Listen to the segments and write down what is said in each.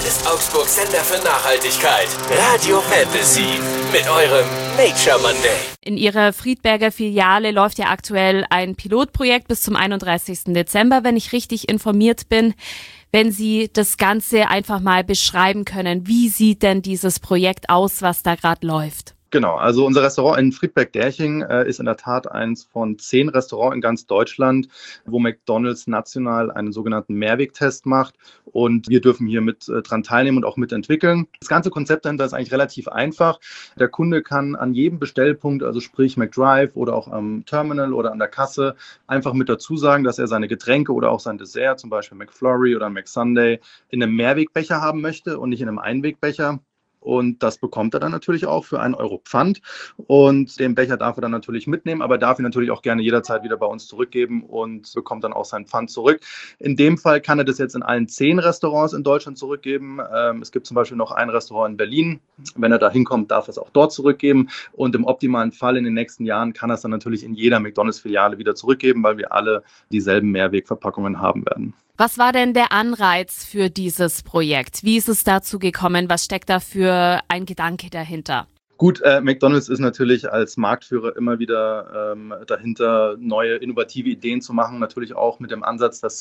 ist Augsburgs Sender für Nachhaltigkeit. Radio Fantasy mit eurem Nature Monday. In Ihrer Friedberger Filiale läuft ja aktuell ein Pilotprojekt bis zum 31. Dezember, wenn ich richtig informiert bin. Wenn Sie das Ganze einfach mal beschreiben können, wie sieht denn dieses Projekt aus, was da gerade läuft? Genau, also unser Restaurant in Friedberg-Derching ist in der Tat eins von 10 Restaurants in ganz Deutschland, wo McDonald's national einen sogenannten Mehrwegtest macht und wir dürfen hier mit dran teilnehmen und auch mitentwickeln. Das ganze Konzept dahinter ist eigentlich relativ einfach. Der Kunde kann an jedem Bestellpunkt, also sprich McDrive oder auch am Terminal oder an der Kasse, einfach mit dazu sagen, dass er seine Getränke oder auch sein Dessert, zum Beispiel McFlurry oder McSundae, in einem Mehrwegbecher haben möchte und nicht in einem Einwegbecher. Und das bekommt er dann natürlich auch für 1 Euro Pfand. Und den Becher darf er dann natürlich mitnehmen, aber darf ihn natürlich auch gerne jederzeit wieder bei uns zurückgeben und bekommt dann auch sein Pfand zurück. In dem Fall kann er das jetzt in allen 10 Restaurants in Deutschland zurückgeben. Es gibt zum Beispiel noch ein Restaurant in Berlin. Wenn er da hinkommt, darf er es auch dort zurückgeben. Und im optimalen Fall in den nächsten Jahren kann er es dann natürlich in jeder McDonald's-Filiale wieder zurückgeben, weil wir alle dieselben Mehrwegverpackungen haben werden. Was war denn der Anreiz für dieses Projekt? Wie ist es dazu gekommen? Was steckt da für ein Gedanke dahinter? Gut, McDonald's ist natürlich als Marktführer immer wieder dahinter, neue innovative Ideen zu machen. Natürlich auch mit dem Ansatz, dass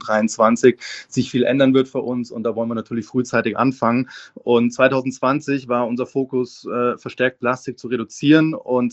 2023 sich viel ändern wird für uns und da wollen wir natürlich frühzeitig anfangen. Und 2020 war unser Fokus, verstärkt Plastik zu reduzieren und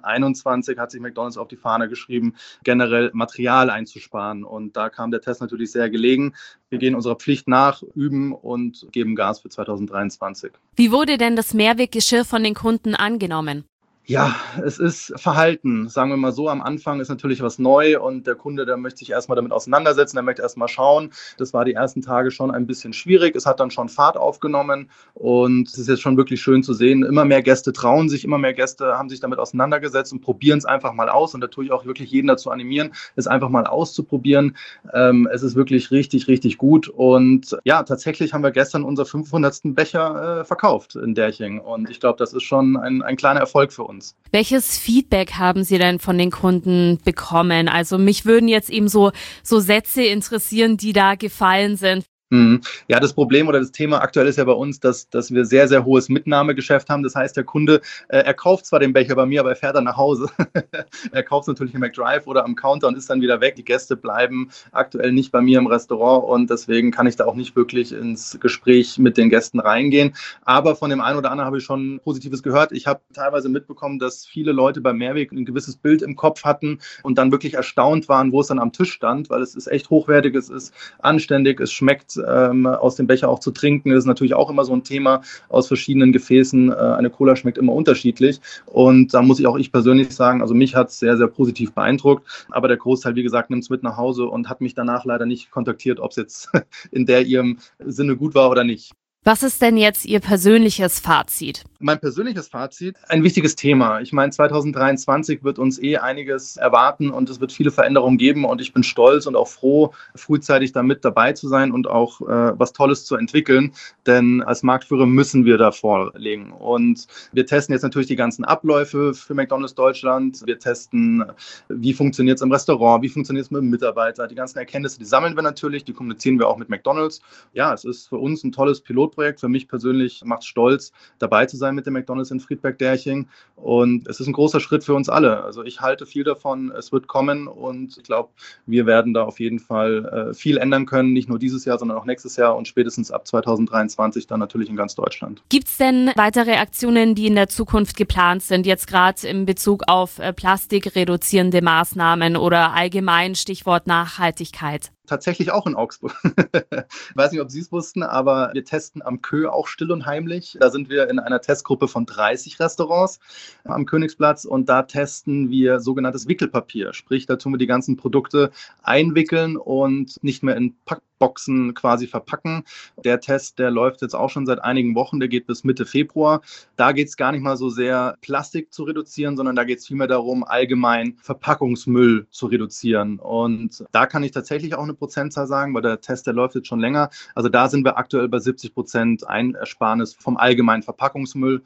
2021 hat sich McDonald's auf die Fahne geschrieben, generell Material einzusparen. Und da kam der Test natürlich sehr gelegen. Wir gehen unserer Pflicht nach, üben und geben Gas für 2023. Wie wurde denn das Mehrweggeschirr von den Kunden angenommen? Ja, es ist Verhalten, sagen wir mal so. Am Anfang ist natürlich was neu und der Kunde, der möchte sich erstmal damit auseinandersetzen, der möchte erstmal schauen. Das war die ersten Tage schon ein bisschen schwierig. Es hat dann schon Fahrt aufgenommen und es ist jetzt schon wirklich schön zu sehen. Immer mehr Gäste trauen sich, immer mehr Gäste haben sich damit auseinandergesetzt und probieren es einfach mal aus. Und da tue ich auch wirklich jeden dazu animieren, es einfach mal auszuprobieren. Es ist wirklich richtig, richtig gut. Und ja, tatsächlich haben wir gestern unser 500. Becher verkauft in Derching. Und ich glaube, das ist schon ein kleiner Erfolg für uns. Welches Feedback haben Sie denn von den Kunden bekommen? Also mich würden jetzt eben so Sätze interessieren, die da gefallen sind. Ja, das Problem oder das Thema aktuell ist ja bei uns, dass wir sehr, sehr hohes Mitnahmegeschäft haben. Das heißt, der Kunde, er kauft zwar den Becher bei mir, aber er fährt dann nach Hause. Er kauft es natürlich im McDrive oder am Counter und ist dann wieder weg. Die Gäste bleiben aktuell nicht bei mir im Restaurant und deswegen kann ich da auch nicht wirklich ins Gespräch mit den Gästen reingehen. Aber von dem einen oder anderen habe ich schon Positives gehört. Ich habe teilweise mitbekommen, dass viele Leute bei Mehrweg ein gewisses Bild im Kopf hatten und dann wirklich erstaunt waren, wo es dann am Tisch stand, weil es ist echt hochwertig, es ist anständig, es schmeckt aus dem Becher auch zu trinken. Das ist natürlich auch immer so ein Thema aus verschiedenen Gefäßen. Eine Cola schmeckt immer unterschiedlich und da muss ich persönlich sagen, also mich hat es sehr, sehr positiv beeindruckt, aber der Großteil, wie gesagt, nimmt es mit nach Hause und hat mich danach leider nicht kontaktiert, ob es jetzt in ihrem Sinne gut war oder nicht. Was ist denn jetzt Ihr persönliches Fazit? Mein persönliches Fazit, ein wichtiges Thema. Ich meine, 2023 wird uns einiges erwarten und es wird viele Veränderungen geben und ich bin stolz und auch froh, frühzeitig da mit dabei zu sein und auch was Tolles zu entwickeln, denn als Marktführer müssen wir da vorlegen. Und wir testen jetzt natürlich die ganzen Abläufe für McDonald's Deutschland. Wir testen, wie funktioniert es im Restaurant, wie funktioniert es mit dem Mitarbeiter. Die ganzen Erkenntnisse, die sammeln wir natürlich, die kommunizieren wir auch mit McDonald's. Ja, es ist für uns ein tolles Pilotprojekt. Für mich persönlich macht es stolz, dabei zu sein mit dem McDonald's in Friedberg-Derching. Und es ist ein großer Schritt für uns alle. Also ich halte viel davon, es wird kommen und ich glaube, wir werden da auf jeden Fall viel ändern können, nicht nur dieses Jahr, sondern auch nächstes Jahr und spätestens ab 2023 dann natürlich in ganz Deutschland. Gibt es denn weitere Aktionen, die in der Zukunft geplant sind, jetzt gerade in Bezug auf plastikreduzierende Maßnahmen oder allgemein Stichwort Nachhaltigkeit? Tatsächlich auch in Augsburg. Ich weiß nicht, ob Sie es wussten, aber wir testen am Kö auch still und heimlich. Da sind wir in einer Testgruppe von 30 Restaurants am Königsplatz und da testen wir sogenanntes Wickelpapier. Sprich, da tun wir die ganzen Produkte einwickeln und nicht mehr in Packboxen quasi verpacken. Der Test, der läuft jetzt auch schon seit einigen Wochen, der geht bis Mitte Februar. Da geht es gar nicht mal so sehr, Plastik zu reduzieren, sondern da geht es vielmehr darum, allgemein Verpackungsmüll zu reduzieren. Und da kann ich tatsächlich auch eine Prozentzahl sagen, weil der Test, der läuft jetzt schon länger. Also da sind wir aktuell bei 70% Einsparnis vom allgemeinen Verpackungsmüll.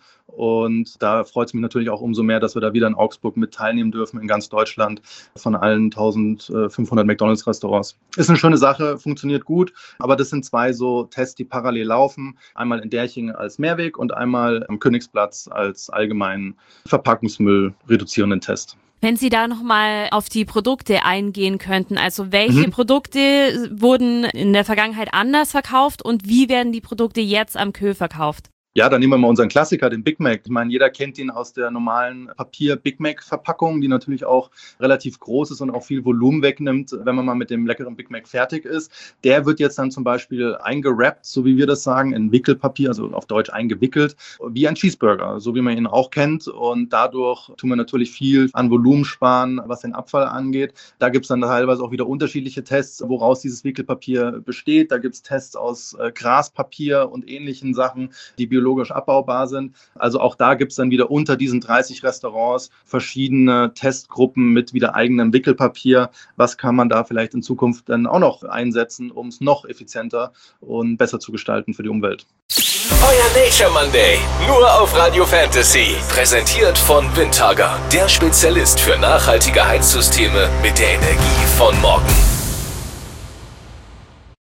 Und da freut es mich natürlich auch umso mehr, dass wir da wieder in Augsburg mit teilnehmen dürfen, in ganz Deutschland, von allen 1500 McDonald's-Restaurants. Ist eine schöne Sache, funktioniert funktioniert gut. Aber das sind 2 so Tests, die parallel laufen. Einmal in Derching als Mehrweg und einmal am Königsplatz als allgemeinen Verpackungsmüll reduzierenden Test. Wenn Sie da nochmal auf die Produkte eingehen könnten, also welche Produkte wurden in der Vergangenheit anders verkauft und wie werden die Produkte jetzt am Kö verkauft? Ja, dann nehmen wir mal unseren Klassiker, den Big Mac. Ich meine, jeder kennt ihn aus der normalen Papier-Big Mac-Verpackung, die natürlich auch relativ groß ist und auch viel Volumen wegnimmt, wenn man mal mit dem leckeren Big Mac fertig ist. Der wird jetzt dann zum Beispiel eingerappt, so wie wir das sagen, in Wickelpapier, also auf Deutsch eingewickelt, wie ein Cheeseburger, so wie man ihn auch kennt. Und dadurch tun wir natürlich viel an Volumen sparen, was den Abfall angeht. Da gibt es dann teilweise auch wieder unterschiedliche Tests, woraus dieses Wickelpapier besteht. Da gibt es Tests aus Graspapier und ähnlichen Sachen, die biologisch abbaubar sind. Also auch da gibt es dann wieder unter diesen 30 Restaurants verschiedene Testgruppen mit wieder eigenem Wickelpapier. Was kann man da vielleicht in Zukunft dann auch noch einsetzen, um es noch effizienter und besser zu gestalten für die Umwelt? Euer Nature Monday, nur auf Radio Fantasy. Präsentiert von Windhager, der Spezialist für nachhaltige Heizsysteme mit der Energie von morgen.